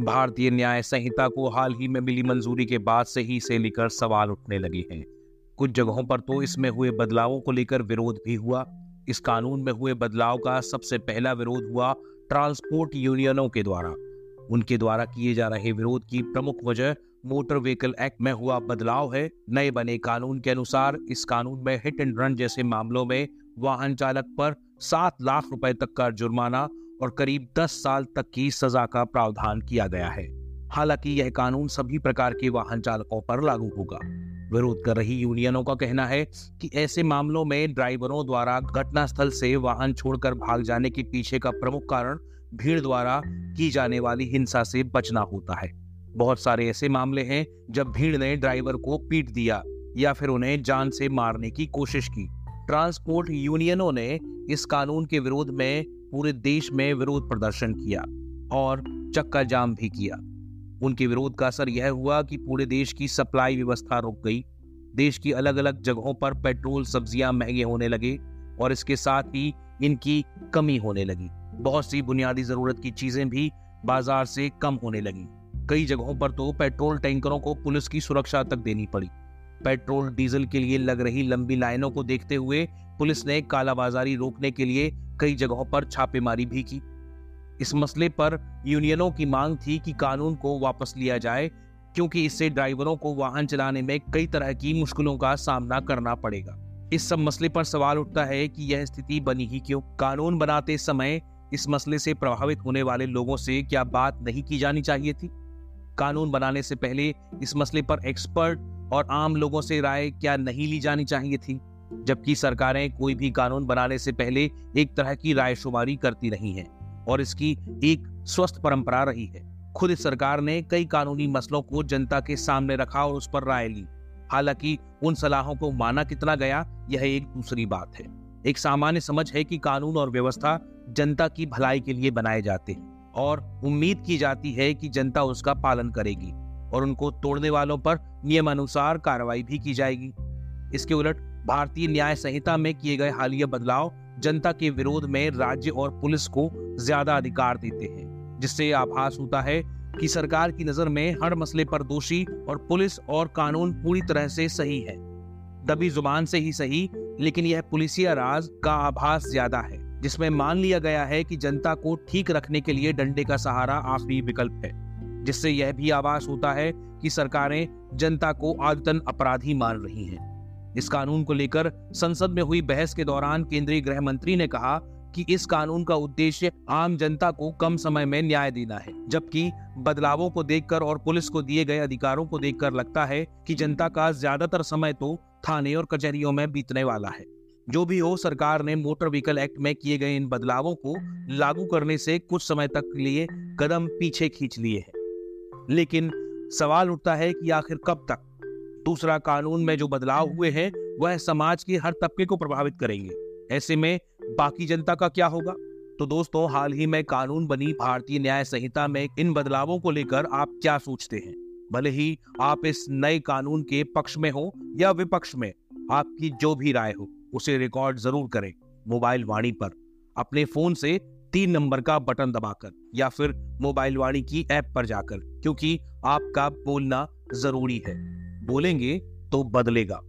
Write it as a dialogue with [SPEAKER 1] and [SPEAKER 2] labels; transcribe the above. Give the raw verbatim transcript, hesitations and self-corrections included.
[SPEAKER 1] भारतीय न्याय संहिता को हाल ही में मिली मंजूरी के बाद से ही इसे लेकर सवाल उठने लगे हैं। कुछ जगहों पर तो इसमें हुए बदलावों को लेकर विरोध भी हुआ। इस कानून में हुए बदलाव का सबसे पहला विरोध हुआ ट्रांसपोर्ट यूनियनों के द्वारा। उनके द्वारा किए जा रहे विरोध की प्रमुख वजह मोटर व्हीकल एक्ट में हुआ बदलाव है। नए बने कानून के अनुसार इस कानून में हिट एंड रन जैसे मामलों में वाहन चालक पर सात लाख रुपए तक का जुर्माना और करीब दस साल तक की सजा का प्रावधान किया गया है। हालांकि यह कानून सभी प्रकार के वाहन चालकों पर लागू होगा। विरोध कर रही यूनियनों का कहना है कि ऐसे मामलों में ड्राइवरों द्वारा घटनास्थल से वाहन छोड़कर भाग जाने के पीछे का प्रमुख कारण भीड़ द्वारा की जाने वाली हिंसा से बचना होता है। बहुत सारे ऐसे मामले हैं जब भीड़ ने ड्राइवर को पीट दिया या फिर उन्हें जान से मारने की कोशिश की। ट्रांसपोर्ट यूनियनों ने इस कानून के विरोध में पूरे देश में विरोध प्रदर्शन किया और चक्का जाम भी किया। उनके विरोध का असर यह हुआ कि पूरे देश की सप्लाई व्यवस्था रुक गई। देश की अलग अलग जगहों पर पेट्रोल, सब्जियां महंगे होने लगे और इसके साथ ही इनकी कमी होने लगी। बहुत सी बुनियादी जरूरत की चीजें भी बाजार से कम होने लगी। कई जगहों पर तो पेट्रोल टैंकरों को पुलिस की सुरक्षा तक देनी पड़ी। पेट्रोल डीजल के लिए लग रही लंबी लाइनों को देखते हुए पुलिस ने कालाबाजारी रोकने के लिए कई जगहों पर छापेमारी भी की। इस मसले पर यूनियनों की मांग थी कि कानून को वापस लिया जाए, क्योंकि इससे ड्राइवरों को वाहन चलाने में कई तरह की मुश्किलों का सामना करना पड़ेगा। इस सब मसले पर सवाल उठता है कि यह स्थिति बनी ही क्यों? कानून बनाते समय इस मसले से प्रभावित होने वाले लोगों से क्या बात नहीं की जानी चाहिए थी? कानून बनाने से पहले इस मसले पर एक्सपर्ट और आम लोगों से राय क्या नहीं ली जानी चाहिए थी? जबकि सरकारें कोई भी कानून बनाने से पहले एक तरह की रायशुमारी करती रही हैं और इसकी एक स्वस्थ परंपरा रही है। खुद इस सरकार ने कई कानूनी मसलों को जनता के सामने रखा और उस पर राय ली। हालांकि उन सलाहों को माना कितना गया, यह एक दूसरी बात है। एक सामान्य समझ है कि कानून और व्यवस्था जनता की भलाई के लिए बनाए जाते हैं और उम्मीद की जाती है कि जनता उसका पालन करेगी और उनको तोड़ने वालों पर नियमानुसार कार्रवाई भी की जाएगी। इसके उलट भारतीय न्याय संहिता में किए गए हालिया बदलाव जनता के विरोध में राज्य और पुलिस को ज्यादा अधिकार देते हैं, जिससे आभास होता है कि सरकार की नजर में हर मसले पर दोषी और पुलिस और कानून पूरी तरह से सही है। दबी जुबान से ही सही, लेकिन यह पुलिसिया राज का आभास ज्यादा है, जिसमें मान लिया गया है कि जनता को ठीक रखने के लिए डंडे का सहारा आखिरी विकल्प है। जिससे यह भी आभास होता है कि सरकारें जनता को आदतन अपराधी मान रही हैं। इस कानून को लेकर संसद में हुई बहस के दौरान केंद्रीय गृह मंत्री ने कहा कि इस कानून का उद्देश्य आम जनता को कम समय में न्याय देना है, जबकि बदलावों को देखकर और पुलिस को दिए गए अधिकारों को देखकर लगता है कि जनता का ज्यादातर समय तो थाने और कचहरियों में बीतने वाला है। जो भी हो, सरकार ने मोटर व्हीकल एक्ट में किए गए इन बदलावों को लागू करने से कुछ समय तक के लिए कदम पीछे खींच लिए हैं। लेकिन सवाल उठता है कि आखिर कब तक? दूसरा, कानून में जो बदलाव हुए हैं वह समाज के हर तबके को प्रभावित करेंगे। ऐसे में बाकी जनता का क्या होगा? तो दोस्तों, हाल ही में कानून बनी भारतीय न्याय संहिता में इन बदलावों को लेकर आप क्या सोचते हैं? भले ही आप इस नए कानून के पक्ष में हो या विपक्ष में, आपकी जो भी राय हो उसे रिकॉर्ड जरूर करें मोबाइल वाणी पर, अपने फोन से तीन नंबर का बटन दबाकर या फिर मोबाइल वाणी की ऐप पर जाकर, क्योंकि आपका बोलना जरूरी है। बोलेंगे तो बदलेगा।